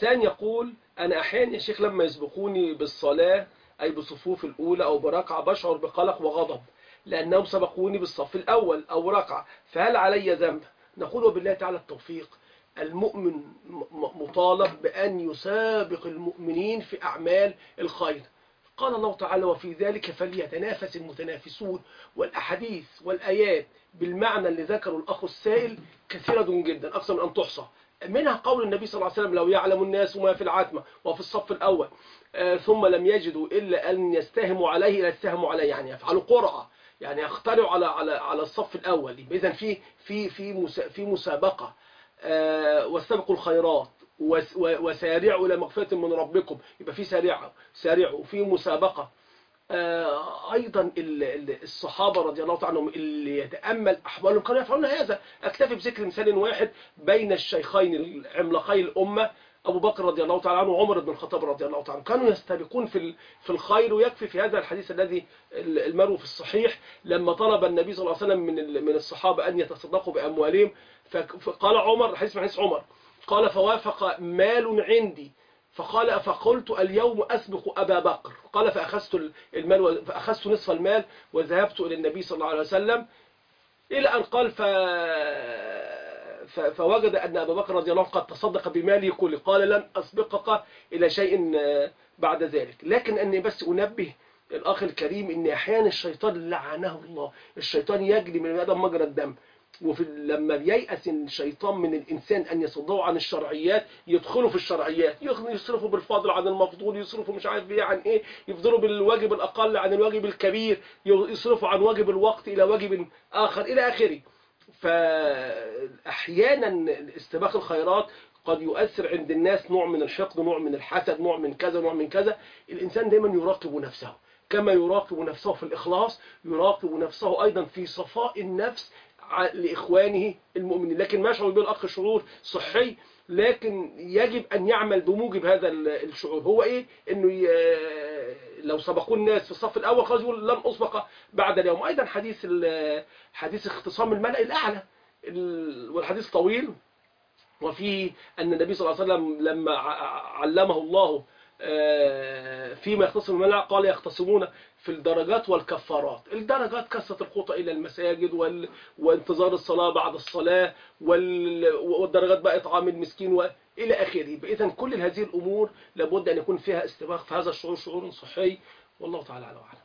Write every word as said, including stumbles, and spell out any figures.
ثاني يقول أنا أحيانا يا شيخ لما يسبقوني بالصلاة أي بصفوف الأولى أو بركعة بشعر بقلق وغضب لأنهم سبقوني بالصف الأول أو ركعة، فهل علي ذنب؟ نقول وبالله تعالى التوفيق. المؤمن مطالب بأن يسابق المؤمنين في أعمال الخير. قال الله تعالى وفي ذلك فليتنافس المتنافسون. والأحاديث والآيات بالمعنى اللي ذكره الأخ السائل كثيرة جدا أكثر من أن تحصى. منها قول النبي صلى الله عليه وسلم لو يعلم الناس ما في العتمة وفي الصف الأول آه ثم لم يجدوا إلا أن يستهموا عليه لا يستهموا عليه، يعني يفعلوا قرعة، يعني يخترعوا على على على الصف الأول. إذن في في في في مسابقة. آه واستبقوا الخيرات وسارعوا إلى مغفرة من ربكم، يبقى في سارعوا سارعوا وفي مسابقة. آه أيضا الصحابة رضي الله عنهم اللي يتأمل أحوالهم كانوا يفعلون هذا. أكتفي بذكر مثال واحد بين الشيخين العملاقي الأمة أبو بكر رضي الله تعالى عنه وعمر بن الخطاب رضي الله تعالى عنه، كانوا يستبقون في في الخير. ويكفي في هذا الحديث الذي المروي في الصحيح لما طلب النبي صلى الله عليه وسلم من من الصحابة أن يتصدقوا بأموالهم، فقال عمر، حديث من حديث عمر، قال فوافق مال عندي فقال فقلت اليوم أسبق أبا بكر، قال فأخذت المال فأخذت نصف المال وذهبت إلى النبي صلى الله عليه وسلم إلى أن قال ف... ف... فوجد أن أبا بكر رضي الله عنه قد تصدق بماله كله، قال لن أسبقك إلى شيء بعد ذلك. لكن أني بس أنبه الأخ الكريم أن أحيانا الشيطان لعنه الله، الشيطان يجري من آدم مجرى الدم، وفي لما بييأس الشيطان من الإنسان أن يصده عن الشرعيات يدخلوا في الشرعيات، يصرفوا بالفضل عن المفضول، يصرفوا مش عارف ايه عن ايه، يفضلوا بالواجب الأقل عن الواجب الكبير، يصرفوا عن واجب الوقت إلى واجب آخر إلى آخره. فأحيانا استباق الخيرات قد يؤثر عند الناس نوع من الحقد، نوع من الحسد، نوع من كذا نوع من كذا. الإنسان دايما يراقب نفسه، كما يراقب نفسه في الإخلاص يراقب نفسه أيضا في صفاء النفس لإخوانه المؤمنين. لكن ما يشعر به الأخ شعور صحي، لكن يجب أن يعمل بموجب هذا الشعور. هو إيه؟ إنه لو سبقوا الناس في الصف الأول خلاص يقول لن أسبق بعد اليوم. أيضا حديث حديث اختصام الملأ الأعلى، والحديث طويل، وفيه أن النبي صلى الله عليه وسلم لما علمه الله فيما يختصم الملأ قال يختصمون في الدرجات والكفارات. الدرجات كثرة الخطى إلى المساجد وال... وانتظار الصلاة بعد الصلاة وال... والدرجات بقى إطعام المسكين وإلى آخره. إذن كل هذه الأمور لابد أن يكون فيها استباق، فهذا الشعور شعور صحي، والله تعالى أعلم.